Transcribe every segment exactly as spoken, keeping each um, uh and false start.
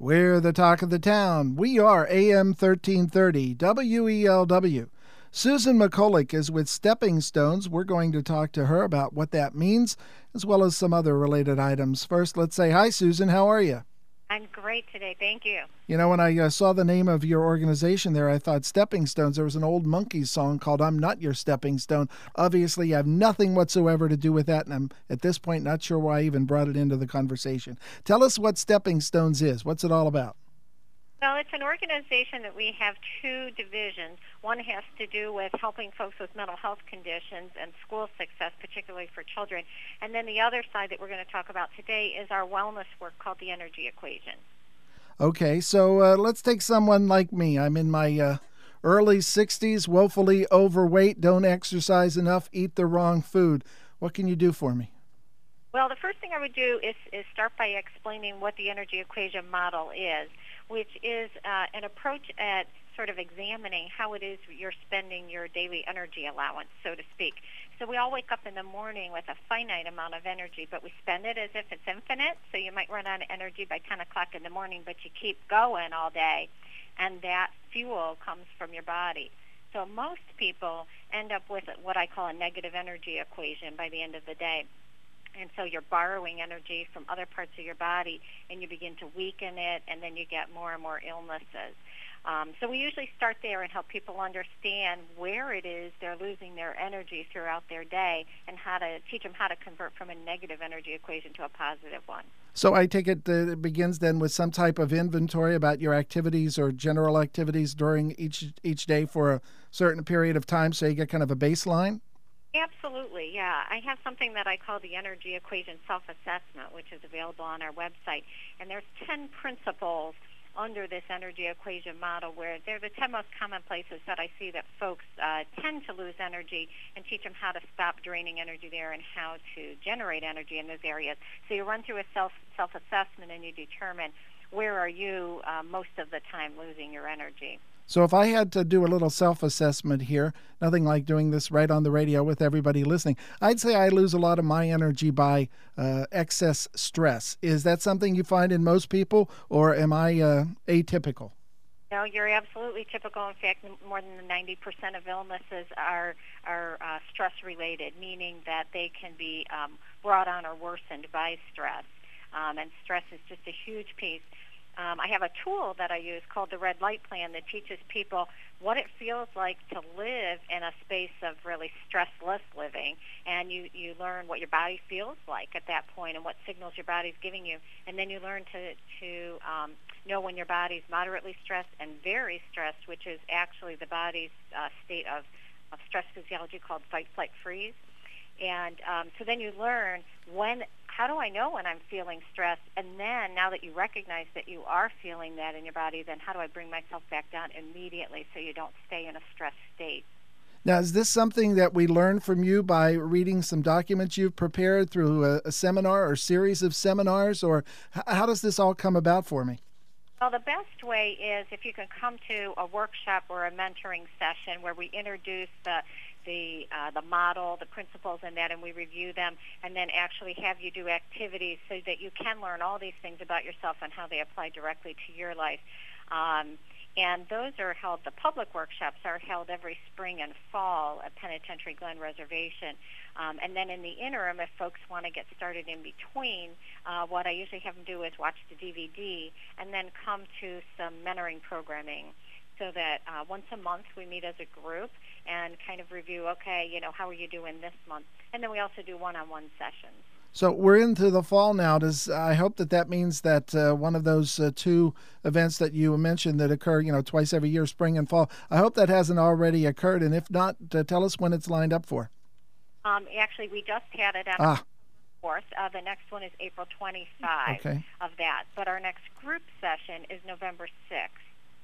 We're the talk of the town. We are A M thirteen thirty, W E L W. Susan McCulloch is with Stepping Stones. We're going to talk to her about what that means, as well as some other related items. First, let's say hi, Susan. How are you? I'm great today. Thank you. You know, when I uh, saw the name of your organization there, I thought Stepping Stones. There was an old Monkees song called I'm Not Your Stepping Stone. Obviously, you have nothing whatsoever to do with that, and I'm, at this point, not sure why I even brought it into the conversation. Tell us what Stepping Stones is. What's it all about? Well, it's an organization that we have two divisions. One has to do with helping folks with mental health conditions and school success, particularly for children. And then the other side that we're going to talk about today is our wellness work called the Energy Equation. Okay, so uh, let's take someone like me. I'm in my uh, early sixties, woefully overweight, don't exercise enough, eat the wrong food. What can you do for me? Well, the first thing I would do is, is start by explaining what the Energy Equation model is, which is uh, an approach at sort of examining how it is you're spending your daily energy allowance, so to speak. So we all wake up in the morning with a finite amount of energy, but we spend it as if it's infinite. So you might run out of energy by ten o'clock in the morning, but you keep going all day, and that fuel comes from your body. So most people end up with what I call a negative energy equation by the end of the day. And so you're borrowing energy from other parts of your body, and you begin to weaken it, and then you get more and more illnesses. Um, so we usually start there and help people understand where it is they're losing their energy throughout their day, and how to teach them how to convert from a negative energy equation to a positive one. So I take it uh, it begins then with some type of inventory about your activities or general activities during each each day for a certain period of time, so you get kind of a baseline? Absolutely, yeah. I have something that I call the Energy Equation Self-Assessment, which is available on our website. And there's ten principles under this Energy Equation model where they're the ten most common places that I see that folks uh, tend to lose energy, and teach them how to stop draining energy there and how to generate energy in those areas. So you run through a self, self-assessment and you determine where are you uh, most of the time losing your energy. So if I had to do a little self-assessment here, nothing like doing this right on the radio with everybody listening, I'd say I lose a lot of my energy by uh, excess stress. Is that something you find in most people, or am I uh, atypical? No, you're absolutely typical. In fact, more than ninety percent of illnesses are are uh, stress-related, meaning that they can be um, brought on or worsened by stress. Um, and stress is just a huge piece. Um, I have a tool that I use called the Red Light Plan that teaches people what it feels like to live in a space of really stressless living. And you, you learn what your body feels like at that point and what signals your body's giving you. And then you learn to, to um, know when your body's moderately stressed and very stressed, which is actually the body's uh, state of, of stress physiology called fight, flight, freeze. And um, so then you learn when, how do I know when I'm feeling stressed? And then now that you recognize that you are feeling that in your body, then how do I bring myself back down immediately so you don't stay in a stressed state? Now, is this something that we learn from you by reading some documents you've prepared through a, a seminar or series of seminars, or h- how does this all come about for me? Well, the best way is if you can come to a workshop or a mentoring session where we introduce the the uh, the model, the principles in that, and we review them, and then actually have you do activities so that you can learn all these things about yourself and how they apply directly to your life. Um, and those are held, the public workshops are held every spring and fall at Penitentiary Glen Reservation. Um, and then in the interim, if folks want to get started in between, uh, what I usually have them do is watch the D V D and then come to some mentoring programming, so that uh, once a month we meet as a group and kind of review, okay, you know, how are you doing this month? And then we also do one-on-one sessions. So we're into the fall now. Does I hope that that means that uh, one of those uh, two events that you mentioned that occur, you know, twice every year, spring and fall, I hope that hasn't already occurred. And if not, uh, tell us when it's lined up for. Um, actually, we just had it on ah. the fourth. Uh, the next one is April twenty-fifth okay. of that. But our next group session is November sixth.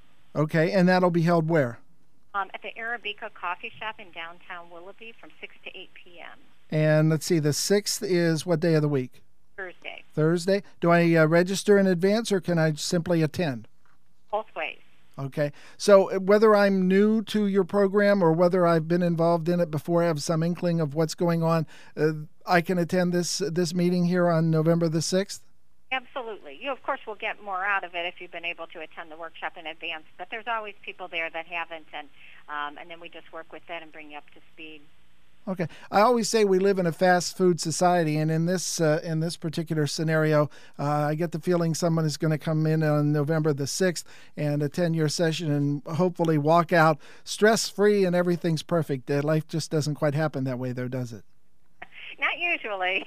Okay, and that'll be held where? Um, at the Arabica Coffee Shop in downtown Willoughby from six to eight p.m. And let's see, the sixth is what day of the week? Thursday. Thursday. Do I uh, register in advance, or can I simply attend? Both ways. Okay. So whether I'm new to your program or whether I've been involved in it before, I have some inkling of what's going on, uh, I can attend this this meeting here on November the sixth? Absolutely. You, of course, will get more out of it if you've been able to attend the workshop in advance, but there's always people there that haven't, and um, and then we just work with that and bring you up to speed. Okay. I always say we live in a fast food society, and in this uh, in this particular scenario, uh, I get the feeling someone is going to come in on November the sixth and attend your session and hopefully walk out stress-free and everything's perfect. Uh, life just doesn't quite happen that way, though, does it? Not usually.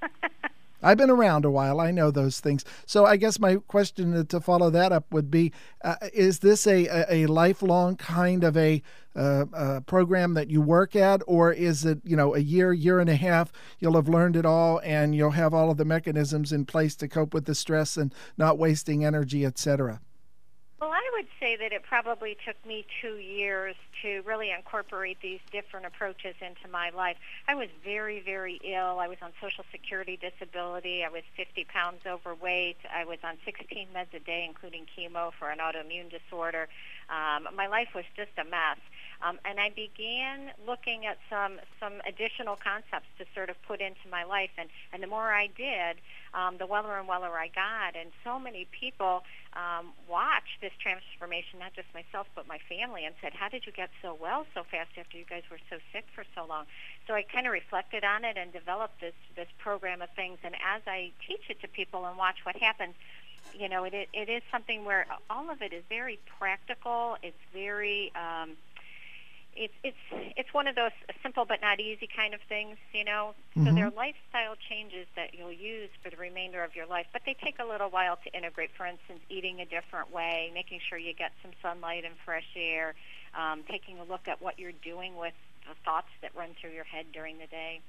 I've been around a while. I know those things. So I guess my question to follow that up would be, uh, is this a, a, a lifelong kind of a uh, uh, program that you work at, or is it, you know, a year, year and a half, you'll have learned it all and you'll have all of the mechanisms in place to cope with the stress and not wasting energy, et cetera? Well, I would say that it probably took me two years to really incorporate these different approaches into my life. I was very, very ill. I was on Social Security disability. I was fifty pounds overweight. I was on sixteen meds a day, including chemo for an autoimmune disorder. Um, my life was just a mess. Um, and I began looking at some some additional concepts to sort of put into my life. And, and the more I did, um, the weller and weller I got. And so many people um, watched this transformation, not just myself, but my family, and said, how did you get so well so fast after you guys were so sick for so long? So I kind of reflected on it and developed this, this program of things. And as I teach it to people and watch what happens, you know, it, it is something where all of it is very practical. It's very... Um, It's it's it's one of those simple but not easy kind of things, you know. So Mm-hmm. there are lifestyle changes that you'll use for the remainder of your life, but they take a little while to integrate. For instance, eating a different way, making sure you get some sunlight and fresh air, um, taking a look at what you're doing with the thoughts that run through your head during the day.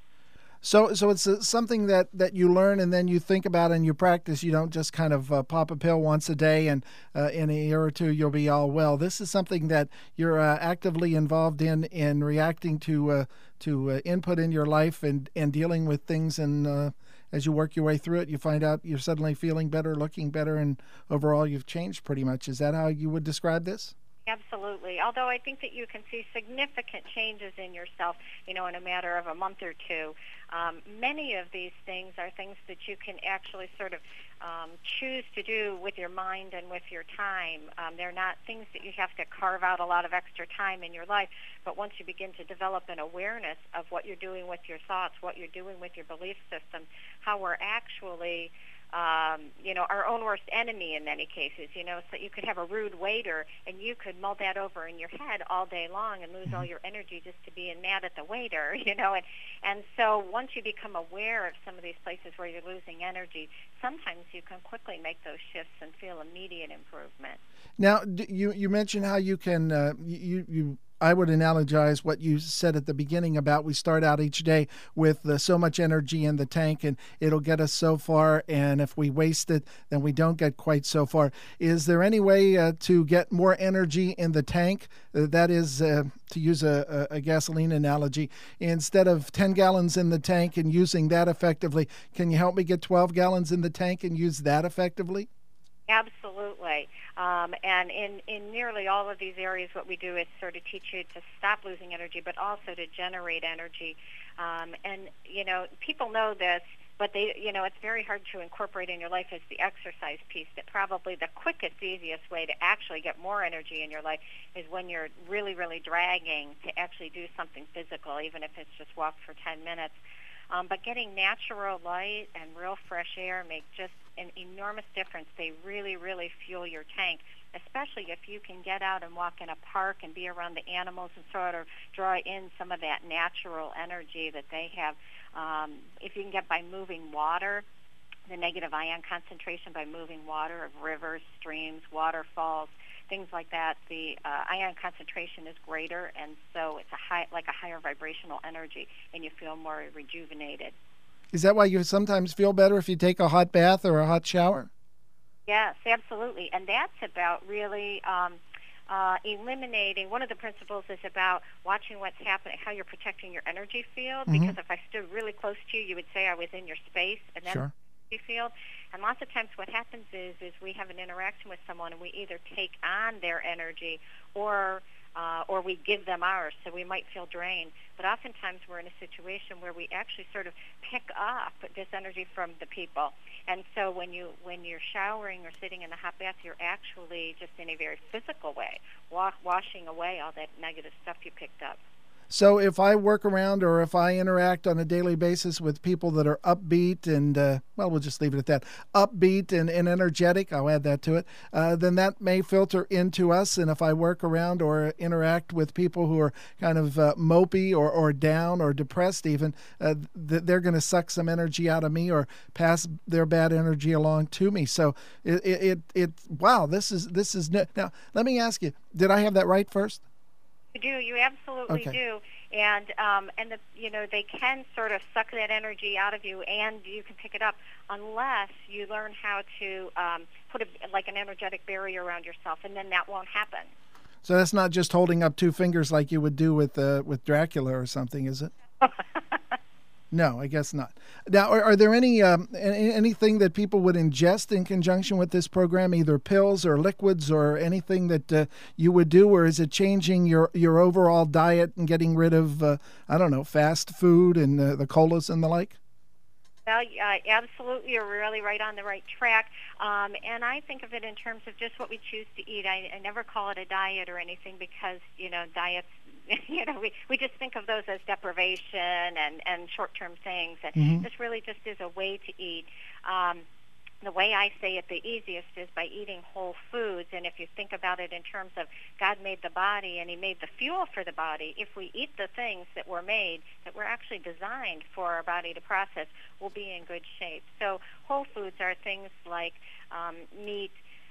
So, so it's uh, something that, that you learn and then you think about and you practice. You don't just kind of uh, pop a pill once a day and uh, in a year or two you'll be all well. This is something that you're uh, actively involved in, in reacting to uh, to uh, input in your life and, and dealing with things. And uh, as you work your way through it, you find out you're suddenly feeling better, looking better, and overall you've changed pretty much. Is that how you would describe this? Absolutely. Although I think that you can see significant changes in yourself, you know, in a matter of a month or two. Um, many of these things are things that you can actually sort of um, choose to do with your mind and with your time. Um, they're not things that you have to carve out a lot of extra time in your life, but once you begin to develop an awareness of what you're doing with your thoughts, what you're doing with your belief systems, how we're actually Um, you know, our own worst enemy in many cases, you know, so you could have a rude waiter and you could mull that over in your head all day long and lose all your energy just to being mad at the waiter, you know, and, and so once you become aware of some of these places where you're losing energy, sometimes you can quickly make those shifts and feel immediate improvement. Now, d- you, you mentioned how you can, uh, you, you I would analogize what you said at the beginning about we start out each day with uh, so much energy in the tank and it'll get us so far. And if we waste it, then we don't get quite so far. Is there any way uh, to get more energy in the tank? Uh, that is, uh, to use a, a gasoline analogy, instead of ten gallons in the tank and using that effectively, can you help me get twelve gallons in the tank and use that effectively? Absolutely. Um, and in, in nearly all of these areas, what we do is sort of teach you to stop losing energy, but also to generate energy. Um, and, you know, people know this, but they, you know, it's very hard to incorporate in your life as the exercise piece. That probably the quickest, easiest way to actually get more energy in your life is when you're really, really dragging to actually do something physical, even if it's just walk for ten minutes. Um, but getting natural light and real fresh air make just an enormous difference. They really, really fuel your tank, especially if you can get out and walk in a park and be around the animals and sort of draw in some of that natural energy that they have. Um, if you can get by moving water, the negative ion concentration by moving water of rivers, streams, waterfalls, things like that, the uh, ion concentration is greater, and so it's a high, like a higher vibrational energy, and you feel more rejuvenated. Is that why you sometimes feel better if you take a hot bath or a hot shower? Yes, absolutely, and that's about really um, uh, eliminating. One of the principles is about watching what's happening, how you're protecting your energy field. Mm-hmm. Because if I stood really close to you, you would say I was in your space, and then Sure. field. And lots of times what happens is is we have an interaction with someone and we either take on their energy or uh, or we give them ours, so we might feel drained. But oftentimes we're in a situation where we actually sort of pick up this energy from the people. And so when, you, when you're showering or sitting in a hot bath, you're actually just in a very physical way, wa- washing away all that negative stuff you picked up. So if I work around or if I interact on a daily basis with people that are upbeat and, uh, well, we'll just leave it at that, upbeat and, and energetic, I'll add that to it, uh, then that may filter into us. And if I work around or interact with people who are kind of uh, mopey or, or down or depressed even, uh, th- they're going to suck some energy out of me or pass their bad energy along to me. So it, it, it, it wow, this is, this is, new. Now, let me ask you, did I have that right first? You do. You absolutely okay. do. And um, and the you know they can sort of suck that energy out of you, and you can pick it up unless you learn how to um, put a, like an energetic barrier around yourself, and then that won't happen. So that's not just holding up two fingers like you would do with uh, with Dracula or something, is it? No, I guess not. Now, are, are there any um, anything that people would ingest in conjunction with this program, either pills or liquids or anything that uh, you would do, or is it changing your, your overall diet and getting rid of, uh, I don't know, fast food and uh, the colas and the like? Well, uh, absolutely, you're really right on the right track. Um, and I think of it in terms of just what we choose to eat. I, I never call it a diet or anything because, you know, diets, you know, we, we just think of those as deprivation and, and short-term things. And mm-hmm. this really just is a way to eat. Um, the way I say it the easiest is by eating whole foods. And if you think about it in terms of God made the body and he made the fuel for the body, if we eat the things that were made, that were actually designed for our body to process, we'll be in good shape. So whole foods are things like um, meat,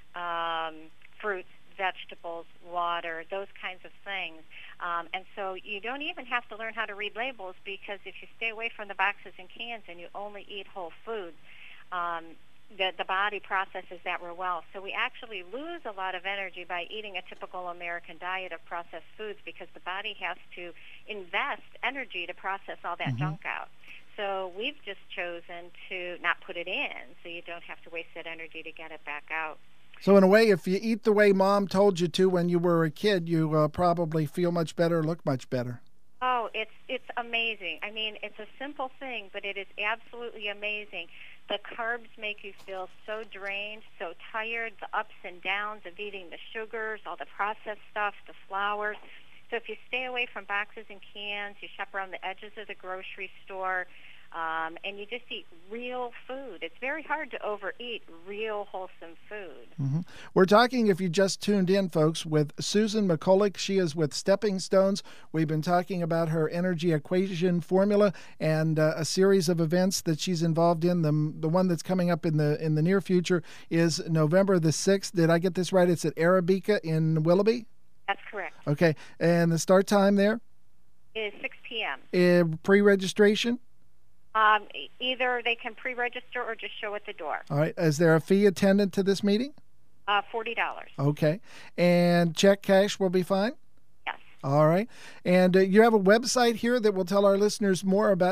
um, fruits, vegetables, water, those kinds of things. Um, and so you don't even have to learn how to read labels, because if you stay away from the boxes and cans and you only eat whole foods, um, the, the body processes that real well. So we actually lose a lot of energy by eating a typical American diet of processed foods, because the body has to invest energy to process all that mm-hmm. junk out. So we've just chosen to not put it in, so you don't have to waste that energy to get it back out. So in a way, if you eat the way Mom told you to when you were a kid, you uh, probably feel much better, look much better. Oh, it's it's amazing. I mean, it's a simple thing, but it is absolutely amazing. The carbs make you feel so drained, so tired, the ups and downs of eating the sugars, all the processed stuff, the flours. So if you stay away from boxes and cans, you shop around the edges of the grocery store, um, and you just eat real food. It's very hard to overeat real wholesome food. Mm-hmm. We're talking, if you just tuned in, folks, with Susan McCulloch. She is with Stepping Stones. We've been talking about her energy equation formula and uh, a series of events that she's involved in. The the one that's coming up in the in the near future is November the sixth. Did I get this right? It's at Arabica in Willoughby? That's correct. Okay. And the start time there? Is six p.m. Uh, pre-registration? Um, either they can pre-register or just show at the door. All right. Is there a fee attendant to this meeting? Uh, forty dollars. Okay. And check cash will be fine? Yes. All right. And uh, you have a website here that will tell our listeners more about